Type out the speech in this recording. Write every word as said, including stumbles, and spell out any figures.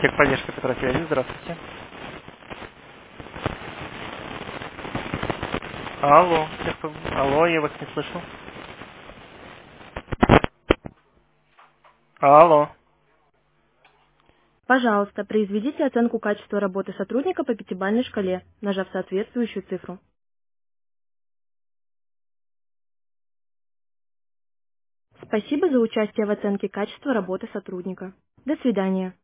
Техподдержка Петросвязи, здравствуйте. Алло, техпо- алло, я вас не слышу. Алло. Пожалуйста, произведите оценку качества работы сотрудника по пятибалльной шкале, нажав соответствующую цифру. Спасибо за участие в оценке качества работы сотрудника. До свидания.